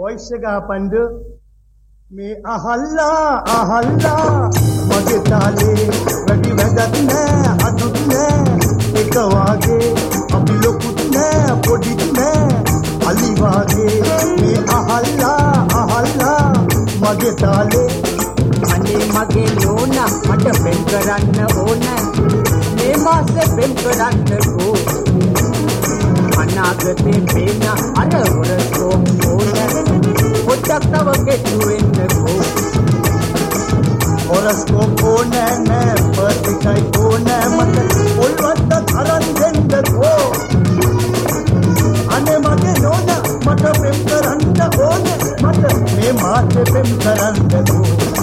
voice එක අපන්ද මේ අහල්ලා මගේ තාලේ වැඩි වැදක් නෑ අදුත් නෑ එක වාගේ අපි ලොකුත් නෑ පොඩිත් නෑ අලි වාගේ මේ අහල්ලා මගේ තාලේ අනේ මගේ නෝනා මට පෙම් කරන්න ඕන මේ මාසේ පෙම් කරන්නකෝ අනාගතේ පේන අර හොරස්කෝප් ඕන පොඩ්ඩක් තව කෙටු වෙන්නකෝ හොරස්කෝප් ඕන නෑ පර්ටිකයි ඕන මට පොල්වත්ත තරන් දෙන්නකෝ අනේ මගේ නෝනා මට පෙම් කරන්න ඕන මට මේ මාසේ පෙම් කරන්නකෝ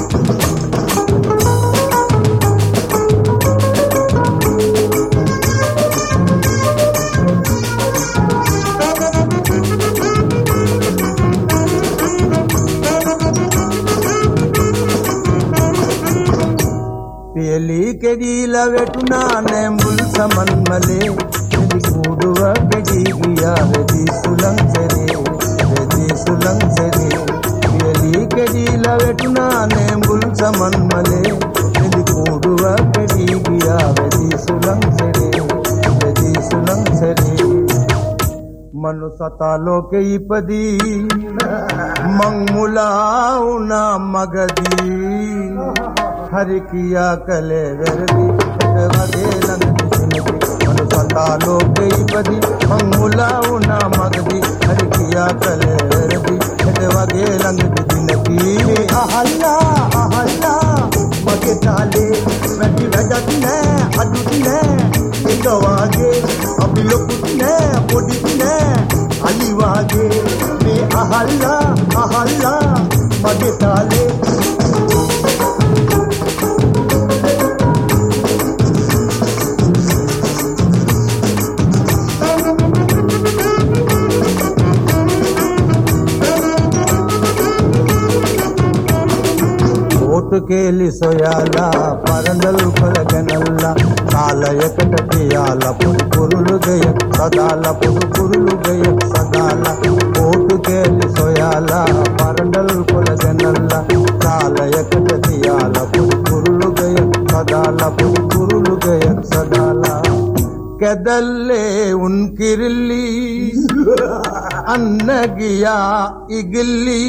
එලි කෙඩිලා වැටුණා නැඹුල් සමන් මලේ එදි කුඩුව කෙඩි ගියා රෙදි සුලං සරේ එලි කෙඩිලා වැටුණා නැඹුල් සමන් මලේ එදි කුඩුව කෙඩි ගියා රෙදි සුලං සරේ මනුසතා ලෝකේ ඉපදී මං මුලා වුණා මගදී हरि किया कले वर्दी वगे लंग जिंदगी मनुसता लोके बदी मंगुला उना मगदी हरि किया कले वर्दी वगे लंग जिंदगी अहल्ला मगे ताले वडी वडत ने अदुत ने एक वागे अभी लोकुत ने पोडित ने अली वागे मे अहल्ला मगे ताले केली सोयाला परंदल कोलगनल्ला कालयකට තියාලා පුරු කුරුළු ගය සදාලා පුරු කුරුළු ගය සදාලා ඕටු කෙලි සොයාලා පරඬල් කොලගනල්ලා කාලයකට තියාලා පුරු කුරුළු ගය සදාලා පුරු කුරුළු ගය සදාලා කැදල්ලේ උන් කිරිලි අන්න ගියා ඉගිලි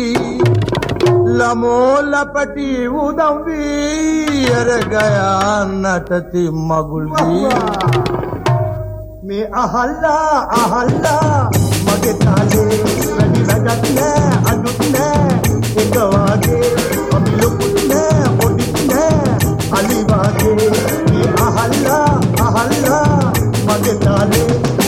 लमोलपटी उदम वीर गया नटती मगुली में अहल्ला मगे ताले रवि वगत ने अदुत ने एक वागे अभी लोकुत ने ओडित ने अली वागे में अहल्ला मगे ताले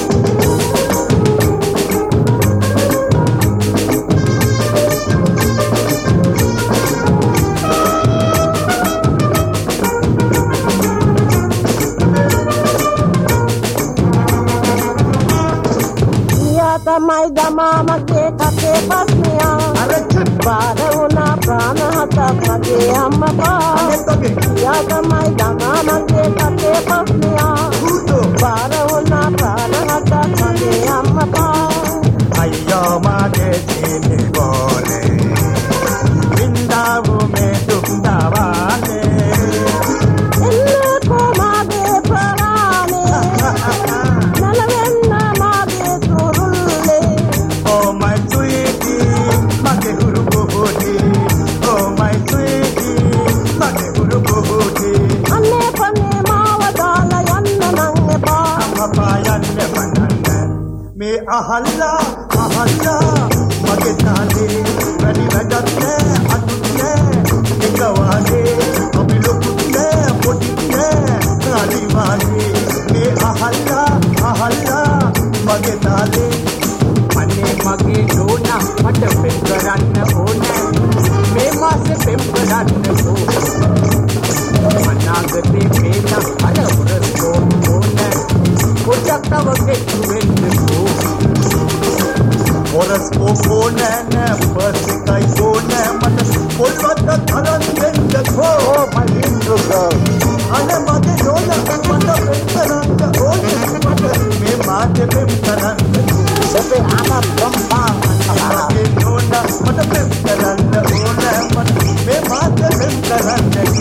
Damai damama ke kate pasniya Baravuna prana hata pake amma pa Ya damai damama ke kate pasniya Baravuna prana hata pake amma pa Ayyo mage jini bole Vindavu me dukdavane Ille ko mage parane Nalavenna mage turulle Oh my sweetie, mage huru kohoti Oh my sweetie, mage huru kohoti Anne pane mawadala yanna nange pa Amma yanne pananne Me ahalla mage taale Rani vadat ne adut ne ekawage Abhi lokut ne podit ne rali wage Me ahalla mage taale අනේ මගේ නෝනා මට පෙම් කරන්න ඕන මේ මාසේ පෙම් කරන්නකෝ අනාගතේ පේන අර හොරස්කෝප් ඕන පොඩ්ඩක් තව කෙටු වෙන්නකෝ හොරස්කෝප් ඕන නෑ පර්ටිකයි ඕන මට පොල්වත්ත තරන් දෙන්නකෝ මලින්දුකෝ අනේ මගේ නෝනා මට පෙම් කරන්න ඕන මට මේ මාසේ පෙම් කරන්නකෝ Sepe anak perempuan Mage nona මට පෙම් කරන්න ඕන මට මේ මාත පෙම් කරන්න